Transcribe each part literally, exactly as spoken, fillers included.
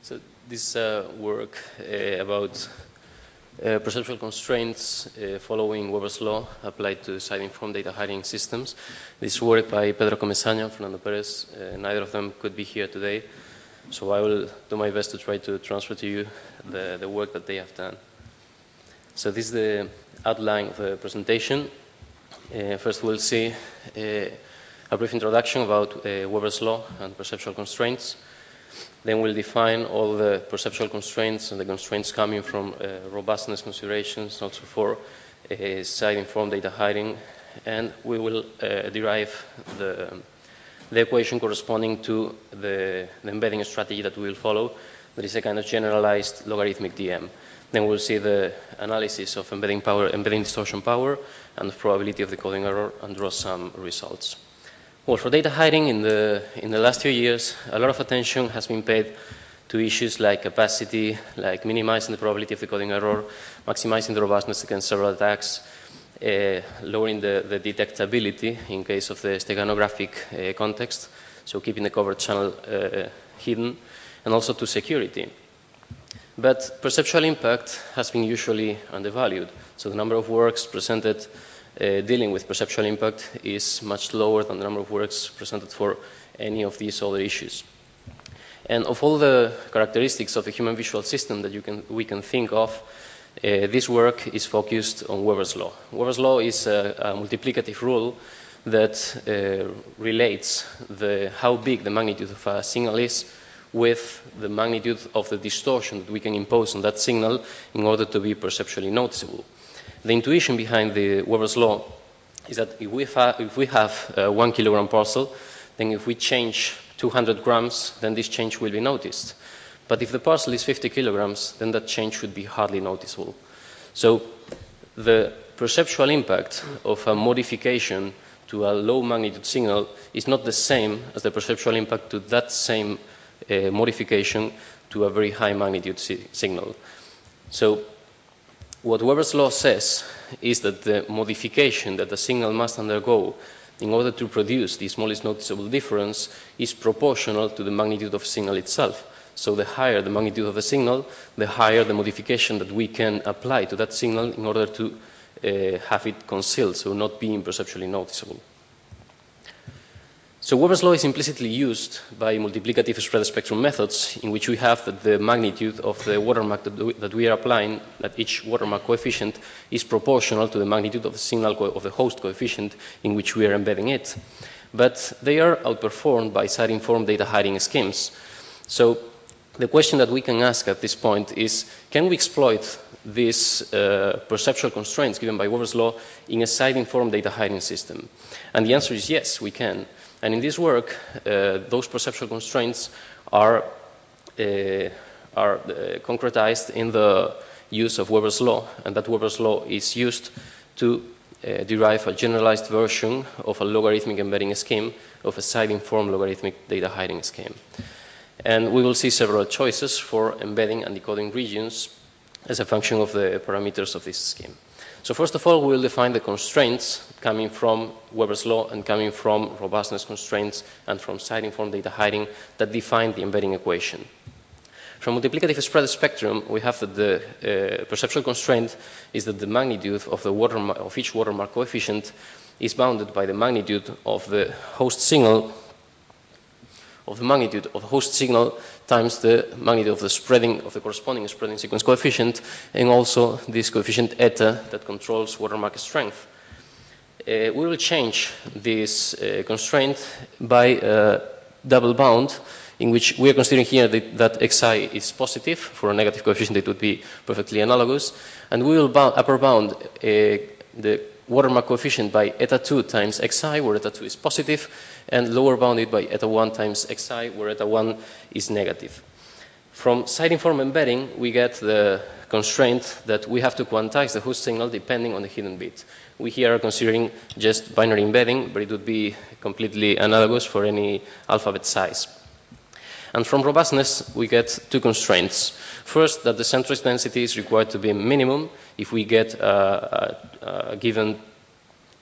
So this uh, work uh, about uh, perceptual constraints uh, following Weber's law applied to side-informed data hiding systems. This work by Pedro Comesaña and Fernando Perez, uh, neither of them could be here today, so I will do my best to try to transfer to you the, the work that they have done. So this is the outline of the presentation. Uh, first we'll see uh, a brief introduction about uh, Weber's law and perceptual constraints. Then we'll define all the perceptual constraints and the constraints coming from uh, robustness considerations, also for uh, side-informed data hiding. And we will uh, derive the, the equation corresponding to the, the embedding strategy that we will follow. That is a kind of generalized logarithmic D M. Then we'll see the analysis of embedding power, embedding distortion power, and the probability of decoding error, and draw some results. Well, for data hiding, in the, in the last few years, a lot of attention has been paid to issues like capacity, like minimizing the probability of decoding error, maximizing the robustness against several attacks, uh, lowering the, the detectability in case of the steganographic uh, context, so keeping the covered channel uh, hidden, and also to security. But perceptual impact has been usually undervalued. So the number of works presented Uh, dealing with perceptual impact is much lower than the number of works presented for any of these other issues. And of all the characteristics of the human visual system that you can, we can think of, uh, this work is focused on Weber's law. Weber's law is a, a multiplicative rule that uh, relates the, how big the magnitude of a signal is with the magnitude of the distortion that we can impose on that signal in order to be perceptually noticeable. The intuition behind the Weber's law is that if we, if we have a one kilogram parcel, then if we change two hundred grams, then this change will be noticed. But if the parcel is fifty kilograms, then that change should be hardly noticeable. So the perceptual impact of a modification to a low magnitude signal is not the same as the perceptual impact to that same uh, modification to a very high magnitude si signal. So what Weber's law says is that the modification that the signal must undergo in order to produce the smallest noticeable difference is proportional to the magnitude of the signal itself. So the higher the magnitude of the signal, the higher the modification that we can apply to that signal in order to uh, have it concealed, so not being perceptually noticeable. So Weber's law is implicitly used by multiplicative spread spectrum methods, in which we have that the magnitude of the watermark that we, that we are applying, that each watermark coefficient is proportional to the magnitude of the signal of the host coefficient in which we are embedding it. But they are outperformed by side-informed data hiding schemes. So the question that we can ask at this point is, can we exploit these uh, perceptual constraints given by Weber's law in a side-informed data hiding system? And the answer is yes, we can. And in this work, uh, those perceptual constraints are, uh, are uh, concretized in the use of Weber's law, and that Weber's law is used to uh, derive a generalized version of a logarithmic embedding scheme of a side-informed logarithmic data hiding scheme. And we will see several choices for embedding and decoding regions as a function of the parameters of this scheme. So first of all, we will define the constraints coming from Weber's law and coming from robustness constraints and from side-informed data hiding that define the embedding equation. From multiplicative spread spectrum, we have that the uh, perceptual constraint is that the magnitude of, the watermark, of each watermark coefficient is bounded by the magnitude of the host signal of the magnitude of the host signal times the magnitude of the spreading of the corresponding spreading sequence coefficient, and also this coefficient eta that controls watermark strength. Uh, we will change this uh, constraint by a double bound, in which we are considering here that, that xi is positive. For a negative coefficient, it would be perfectly analogous, and we will bound, upper bound uh, the watermark coefficient by eta two times xi, where eta two is positive, and lower bounded by eta one times xi, where eta one is negative. From side-informed embedding, we get the constraint that we have to quantize the host signal depending on the hidden bit. We here are considering just binary embedding, but it would be completely analogous for any alphabet size. And from robustness, we get two constraints. First, that the centroid density is required to be minimum if we get a, a, a given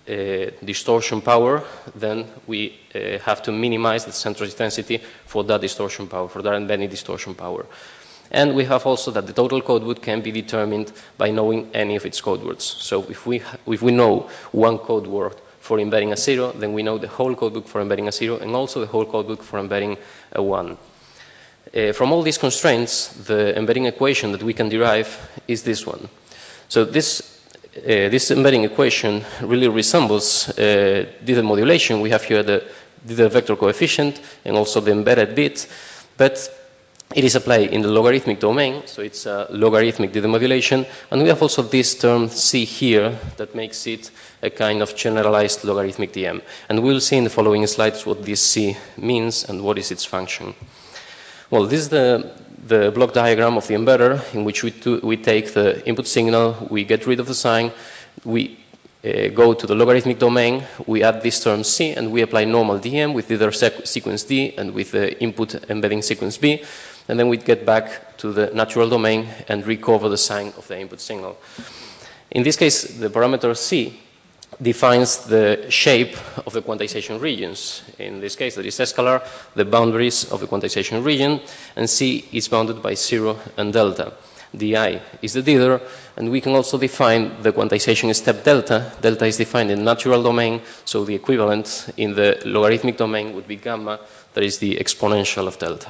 uh, distortion power, then we uh, have to minimize the centroid density for that distortion power, for that embedding distortion power. And we have also that the total code word can be determined by knowing any of its code words. So if we, if we know one code word for embedding a zero, then we know the whole codebook for embedding a zero and also the whole codebook for embedding a one. Uh, from all these constraints, the embedding equation that we can derive is this one. So this, uh, this embedding equation really resembles uh, dither modulation. We have here the dither vector coefficient and also the embedded bit, but it is applied in the logarithmic domain, so it's a logarithmic dither modulation, and we have also this term C here that makes it a kind of generalized logarithmic D M. And we'll see in the following slides what this C means and what is its function. Well, this is the, the block diagram of the embedder in which we, do, we take the input signal, we get rid of the sign, we uh, go to the logarithmic domain, we add this term C, and we apply normal D M with dither sequence D and with the input embedding sequence B, and then we get back to the natural domain and recover the sign of the input signal. In this case, the parameter C defines the shape of the quantization regions. In this case, that is scalar, the boundaries of the quantization region, and C is bounded by zero and delta. Di is the dither, and we can also define the quantization step delta. Delta is defined in the natural domain, so the equivalent in the logarithmic domain would be gamma, that is the exponential of delta.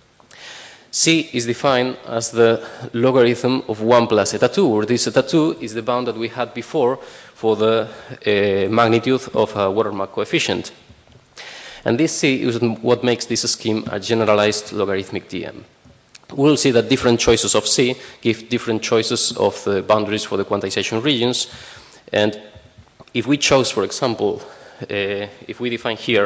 C is defined as the logarithm of one plus eta two, where this eta two is the bound that we had before for the uh, magnitude of a watermark coefficient. And this C is what makes this scheme a generalized logarithmic D M. We'll see that different choices of C give different choices of the boundaries for the quantization regions. And if we chose, for example, uh, if we define here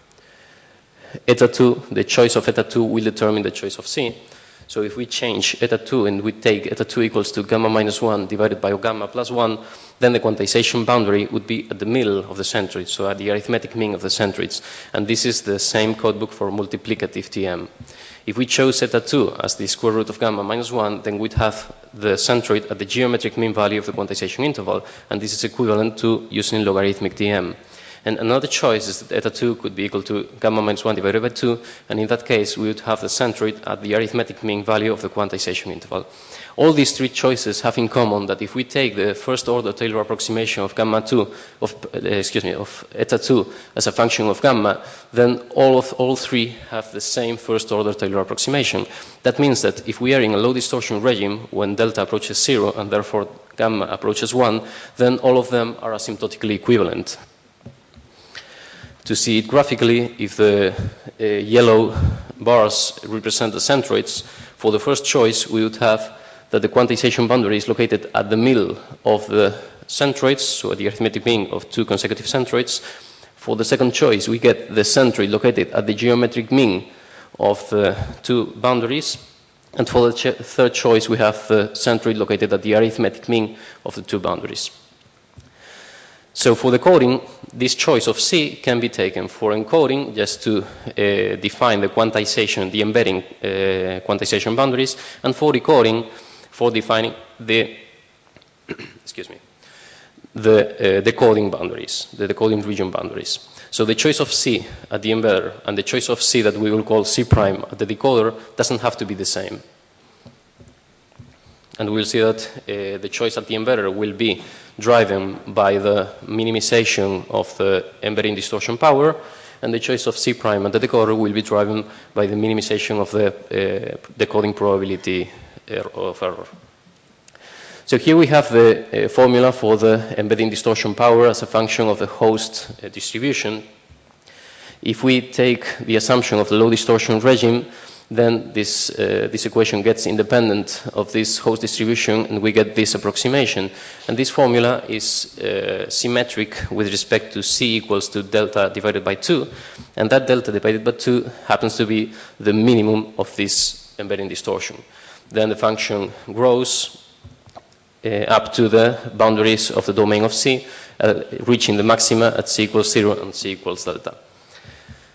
eta two, the choice of eta two will determine the choice of C. So if we change eta two and we take eta two equals to gamma minus one divided by gamma plus one, then the quantization boundary would be at the middle of the centroids, so at the arithmetic mean of the centroids. And this is the same codebook for multiplicative T M. If we chose eta two as the square root of gamma minus one, then we'd have the centroid at the geometric mean value of the quantization interval, and this is equivalent to using logarithmic T M. And another choice is that eta two could be equal to gamma minus one divided by two, and in that case we would have the centroid at the arithmetic mean value of the quantization interval. All these three choices have in common that if we take the first order Taylor approximation of gamma two, of, uh, excuse me, of eta two as a function of gamma, then all of all three have the same first order Taylor approximation. That means that if we are in a low distortion regime when delta approaches zero and therefore gamma approaches one, then all of them are asymptotically equivalent. To see it graphically, if the uh, yellow bars represent the centroids, for the first choice we would have that the quantization boundary is located at the middle of the centroids, so at the arithmetic mean of two consecutive centroids. For the second choice, we get the centroid located at the geometric mean of the two boundaries. And for the ch third choice, we have the centroid located at the arithmetic mean of the two boundaries. So for the coding, this choice of C can be taken for encoding just to uh, define the quantization, the embedding uh, quantization boundaries, and for decoding, for defining the, excuse me, the uh, decoding boundaries, the decoding region boundaries. So the choice of C at the embedder and the choice of C that we will call C prime at the decoder doesn't have to be the same. And we'll see that uh, the choice at the embedder will be driven by the minimization of the embedding distortion power, and the choice of C prime at the decoder will be driven by the minimization of the uh, decoding probability er of error. So here we have the uh, formula for the embedding distortion power as a function of the host uh, distribution. If we take the assumption of the low distortion regime, then this, uh, this equation gets independent of this host distribution, and we get this approximation. And this formula is uh, symmetric with respect to C equals to delta divided by two, and that delta divided by two happens to be the minimum of this embedding distortion. Then the function grows uh, up to the boundaries of the domain of C, uh, reaching the maxima at C equals zero and C equals delta.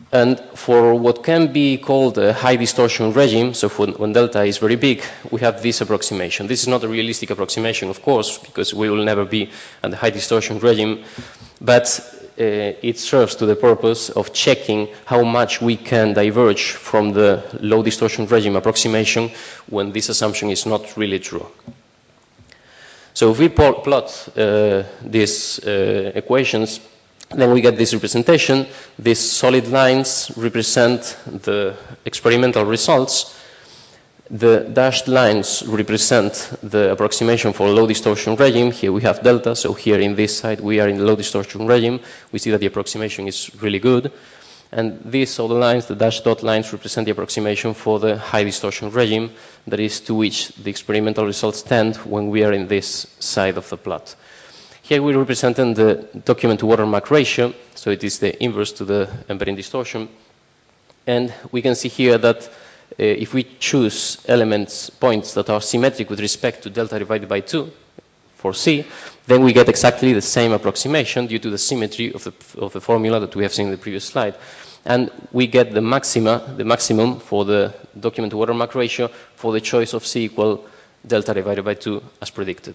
And for what can be called a high distortion regime, so for when delta is very big, we have this approximation. This is not a realistic approximation, of course, because we will never be at the high distortion regime, but uh, it serves to the purpose of checking how much we can diverge from the low distortion regime approximation when this assumption is not really true. So if we plot uh, these uh, equations, then we get this representation. These solid lines represent the experimental results. The dashed lines represent the approximation for low distortion regime. Here we have delta, so here in this side we are in the low distortion regime. We see that the approximation is really good. And these other lines, the dashed dot lines, represent the approximation for the high distortion regime, that is to which the experimental results tend when we are in this side of the plot. Here we represent the document to watermark ratio, so it is the inverse to the embedding distortion. And we can see here that uh, if we choose elements, points that are symmetric with respect to delta divided by two for C, then we get exactly the same approximation due to the symmetry of the, of the formula that we have seen in the previous slide. And we get the maxima, the maximum for the document to watermark ratio for the choice of C equal delta divided by two as predicted.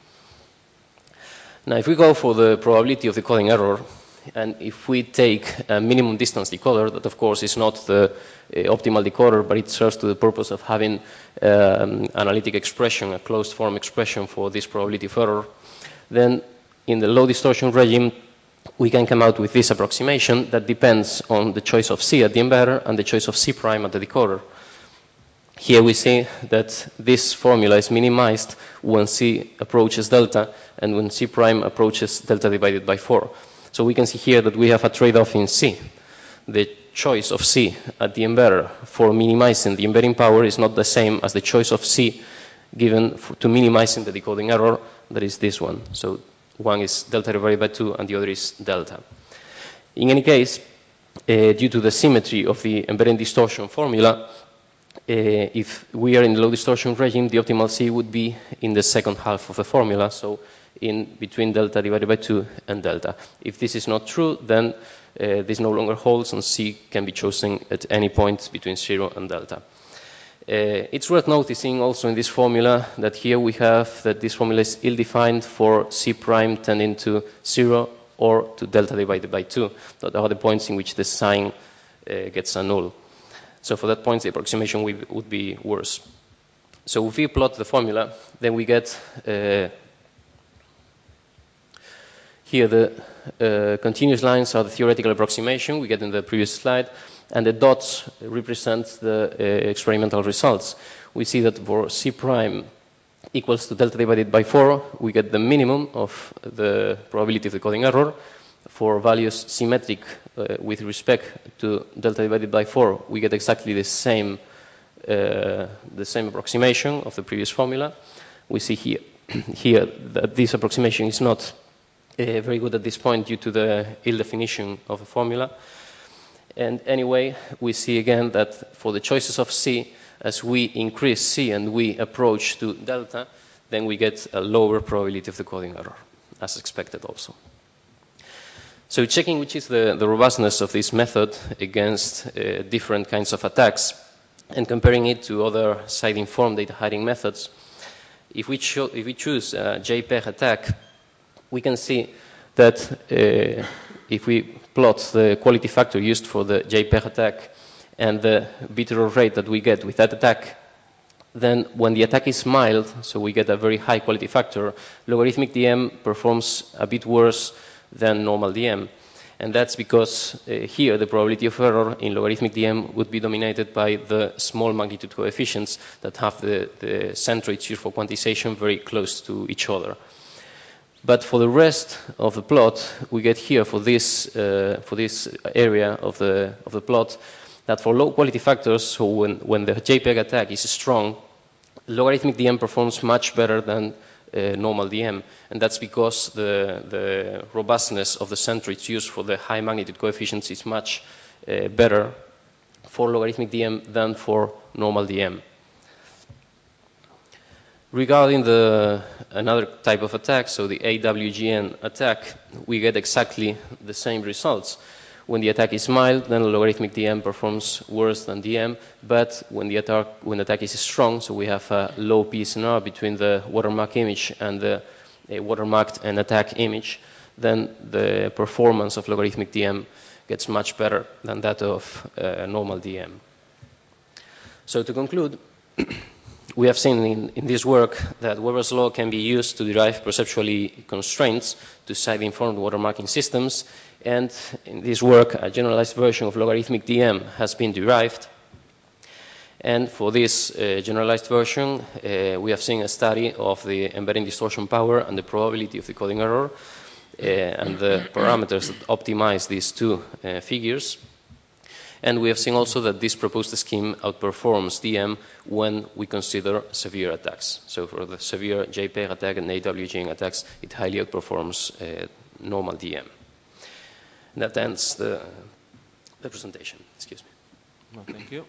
Now, if we go for the probability of decoding error, and if we take a minimum distance decoder, that of course is not the uh, optimal decoder, but it serves to the purpose of having um, analytic expression, a closed form expression for this probability of error, then in the low distortion regime, we can come out with this approximation that depends on the choice of C at the embedder and the choice of C prime at the decoder. Here we see that this formula is minimized when C approaches delta and when C prime approaches delta divided by four. So we can see here that we have a trade-off in C. The choice of C at the embedder for minimizing the embedding power is not the same as the choice of C given for, to minimizing the decoding error, that is this one. So one is delta divided by two and the other is delta. In any case, uh, due to the symmetry of the embedding distortion formula, Uh, if we are in the low distortion regime, the optimal C would be in the second half of the formula, so in between delta divided by two and delta. If this is not true, then uh, this no longer holds and C can be chosen at any point between zero and delta. Uh, it's worth noticing also in this formula that here we have that this formula is ill-defined for C prime tending to zero or to delta divided by two. That are the points in which the sign uh, gets a null. So for that point, the approximation would be worse. So if we plot the formula, then we get uh, here the uh, continuous lines are the theoretical approximation we get in the previous slide, and the dots represent the uh, experimental results. We see that for C prime equals to delta divided by four, we get the minimum of the probability of decoding error. For values symmetric uh, with respect to delta divided by four, we get exactly the same, uh, the same approximation of the previous formula. We see here, here that this approximation is not uh, very good at this point due to the ill definition of the formula. And anyway, we see again that for the choices of C, as we increase C and we approach to delta, then we get a lower probability of decoding error, as expected also. So checking which is the, the robustness of this method against uh, different kinds of attacks and comparing it to other side-informed data hiding methods, if we, cho if we choose a JPEG attack, we can see that uh, if we plot the quality factor used for the JPEG attack and the bit error rate that we get with that attack, then when the attack is mild, so we get a very high quality factor, logarithmic D M performs a bit worse than normal D M. And that's because uh, here the probability of error in logarithmic D M would be dominated by the small magnitude coefficients that have the, the centroids used for quantization very close to each other. But for the rest of the plot, we get here for this, uh, for this area of the, of the plot that for low quality factors, so when, when the JPEG attack is strong, logarithmic D M performs much better than Uh, normal D M, and that's because the, the robustness of the centroids used for the high magnitude coefficients is much uh, better for logarithmic D M than for normal D M. Regarding the another type of attack, so the A W G N attack, we get exactly the same results. When the attack is mild, then logarithmic D M performs worse than D M, but when the attack, when the attack is strong, so we have a low P S N R between the watermark image and the uh, watermarked and attack image, then the performance of logarithmic D M gets much better than that of uh, normal D M. So to conclude, we have seen in, in this work that Weber's law can be used to derive perceptually constraints to side-informed watermarking systems, and in this work, a generalized version of logarithmic D M has been derived. And for this uh, generalized version, uh, we have seen a study of the embedding distortion power and the probability of decoding error, uh, and the parameters that optimize these two uh, figures. And we have seen also that this proposed scheme outperforms D M when we consider severe attacks. So for the severe JPEG attack and A W G N attacks, it highly outperforms uh, normal D M. And that ends the, the presentation. Excuse me. Well, thank you.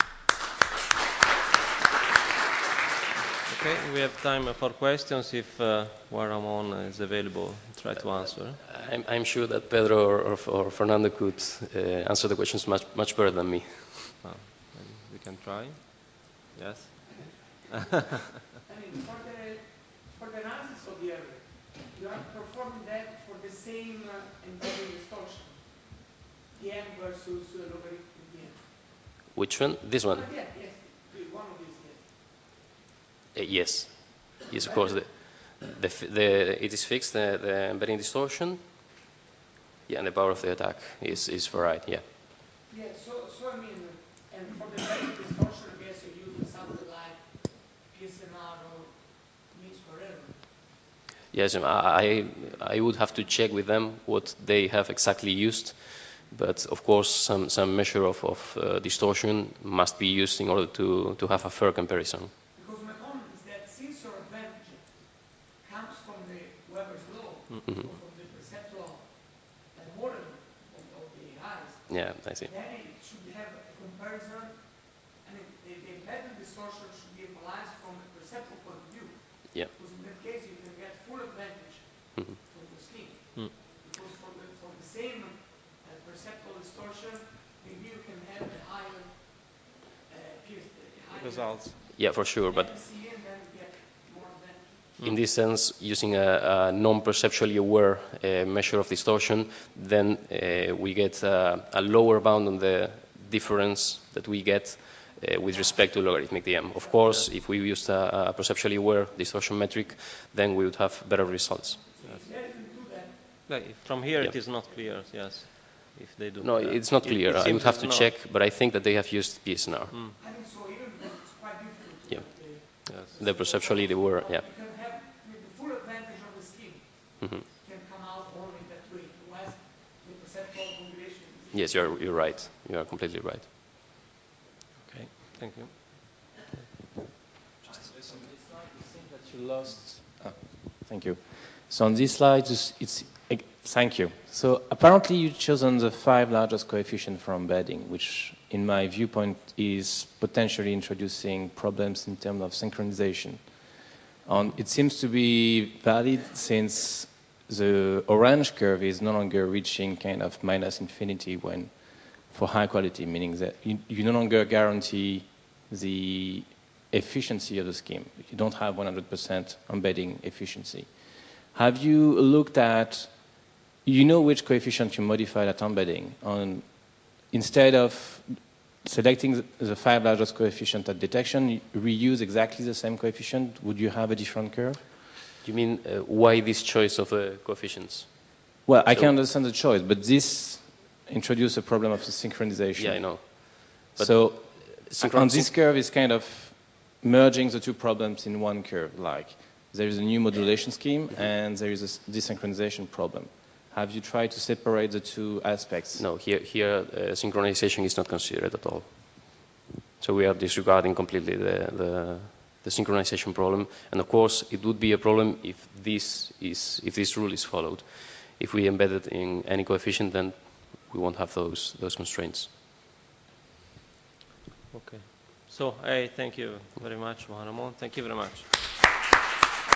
Okay, we have time for questions if uh, Juan Ramon is available. Try to answer. I'm, I'm sure that Pedro or, or, or Fernando could uh, answer the questions much, much better than me. Well, we can try. Yes? I mean, for the, for the analysis of the error, you are performing that for the same uh, embedding distortion, D M versus uh, logarithmic D M. Which one? This one? Uh, yeah, yes, one of these, yes. Uh, yes. Yes, of course. The, the, the, it is fixed, the, the embedding distortion. Yeah, and the power of the attack is, is varied, yeah. Yeah, so, so I mean, and for the embedding distortion, I guess you're using something like P S N R or mean square error. Yes, I, I would have to check with them what they have exactly used, but of course some, some measure of, of uh, distortion must be used in order to, to have a fair comparison. Because my comment is that since your advantage comes from the Weber's law, Mm-hmm. or from the perceptual uh, modeling of, of the eyes, Yeah, I see. then it should have a comparison. I mean, the, the embedding distortion should be equalized from a perceptual point of view. Yeah. Because in that case, you can get full advantage Mm-hmm. from the scheme. Mm. Because for the, for the same uh, perceptual distortion, maybe you can have a higher uh, pierce, a higher Results. Yeah, for sure, but M C, and then you get more advantage. in this sense, using a, a non-perceptually aware uh, measure of distortion, then uh, we get uh, a lower bound on the difference that we get uh, with respect to logarithmic D M. Of course, if we used a, a perceptually aware distortion metric, then we would have better results. Like, from here, Yeah. it is not clear, yes, if they do. No, that. it's not It- clear. it I would seems have it's to not. check, but I think that they have used P S N R. Mm. I think so, even though it's quite difficult to Yeah. get the, Yes. The perceptually aware, yeah. you can have I mean, the full advantage of the scheme Mm-hmm. can come out only that way. Otherwise, the perceptual combination is Yes, you're, you're right. You are completely right. Okay, thank you. That you lost. Ah, thank you. So on this slide, it's, it's thank you. So apparently you've chosen the five largest coefficient for embedding, which in my viewpoint is potentially introducing problems in terms of synchronization. Um, it seems to be valid since the orange curve is no longer reaching kind of minus infinity when for high quality, meaning that you, you no longer guarantee the efficiency of the scheme. You don't have one hundred percent embedding efficiency. Have you looked at, you know which coefficient you modify that embedding on, instead of selecting the five largest coefficient at detection, you reuse exactly the same coefficient, would you have a different curve? You mean uh, why this choice of uh, coefficients? Well, I So- can understand the choice, but this introduces a problem of the synchronization. Yeah, I know. But So synchron- on this curve is kind of merging the two problems in one curve, like there is a new modulation scheme and there is a s- desynchronization problem. Have you tried to separate the two aspects? No, here, here uh, synchronization is not considered at all. So we are disregarding completely the, the, the synchronization problem. And of course, it would be a problem if this, is, if this rule is followed. If we embed it in any coefficient, then we won't have those, those constraints. Okay. So I thank you very much, Juan Ramon. Thank you very much.